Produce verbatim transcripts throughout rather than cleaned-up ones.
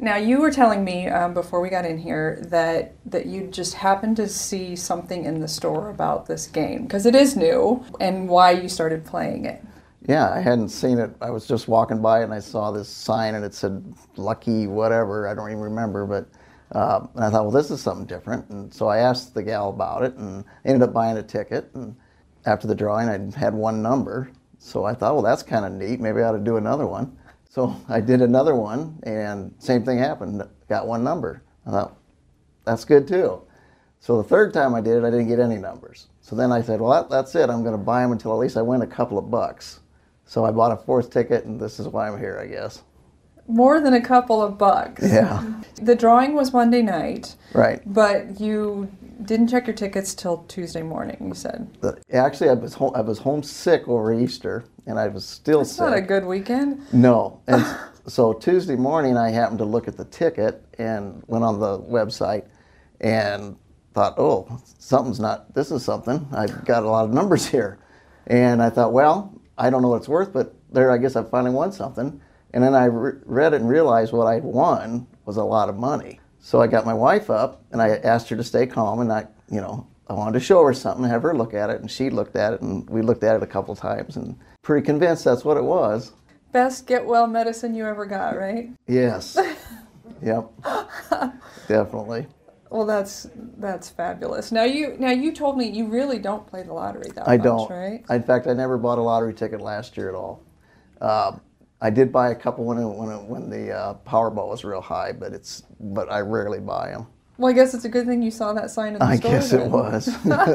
Now, you were telling me um, before we got in here that that you just happened to see something in the store about this game, because it is new, and why you started playing it. Yeah, I hadn't seen it. I was just walking by and I saw this sign and it said Lucky whatever, I don't even remember, but uh, and I thought, well, this is something different. And so I asked the gal about it and ended up buying a ticket. And after the drawing, I had one number. So I thought, well, that's kind of neat. Maybe I ought to do another one. So I did another one and same thing happened. Got one number. I thought, that's good too. So the third time I did it, I didn't get any numbers. So then I said, well, that, that's it. I'm going to buy them until at least I win a couple of bucks. So I bought a fourth ticket, and this is why I'm here, I guess. More than a couple of bucks. Yeah. The drawing was Monday night. Right. But you didn't check your tickets till Tuesday morning, you said. The, actually, I was home, I was homesick over Easter, and I was still That's sick. not a good weekend. No. And so Tuesday morning, I happened to look at the ticket and went on the website and thought, oh, something's not, this is something. I've got a lot of numbers here. And I thought, well, I don't know what it's worth, but there, I guess I finally won something. And then I re read it and realized what I'd won was a lot of money. So I got my wife up and I asked her to stay calm, and I, you know, I wanted to show her something, have her look at it, and she looked at it, and we looked at it a couple times, and pretty convinced that's what it was. Best get well medicine you ever got, right? Yes. Yep. Definitely. Well, that's that's fabulous. Now you now you told me you really don't play the lottery that I much, don't. right? In fact, I never bought a lottery ticket last year at all. Uh, I did buy a couple when it, when it, when the uh, Powerball was real high, but it's but I rarely buy them. Well, I guess it's a good thing you saw that sign in the I store. guess then. it was.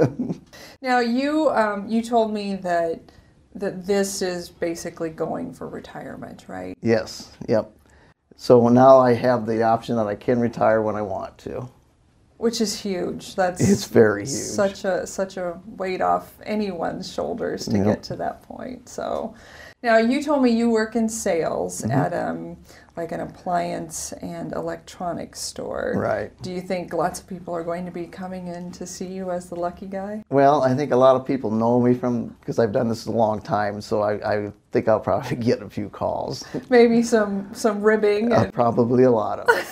Now you um, you told me that that this is basically going for retirement, right? Yes. Yep. So now I have the option that I can retire when I want to. Which is huge. That's It's very huge. Such a such a weight off anyone's shoulders to Yep. get to that point. So, now you told me you work in sales Mm-hmm. at um like an appliance and electronics store. Right. Do you think lots of people are going to be coming in to see you as the lucky guy? Well, I think a lot of people know me from because I've done this a long time, so I, I think I'll probably get a few calls. Maybe some some ribbing. Uh, And... probably a lot of it.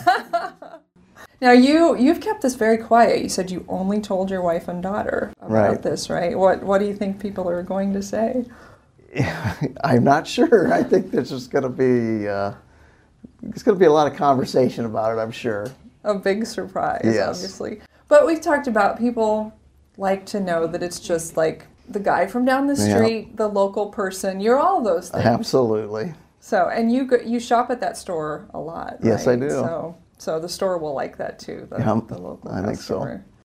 Now you you've kept this very quiet. You said you only told your wife and daughter about Right. this, right? What what do you think people are going to say? I'm not sure. I think there's just going to be uh, it's going to be a lot of conversation about it, I'm sure. A big surprise, Yes. obviously. But we've talked about people like to know that it's just like the guy from down the Yep. street, the local person. You're all those things. Absolutely. So, and you go, you shop at that store a lot. Yes, right? I do. So, so the store will like that too. The, Yep, the local I think so. customer.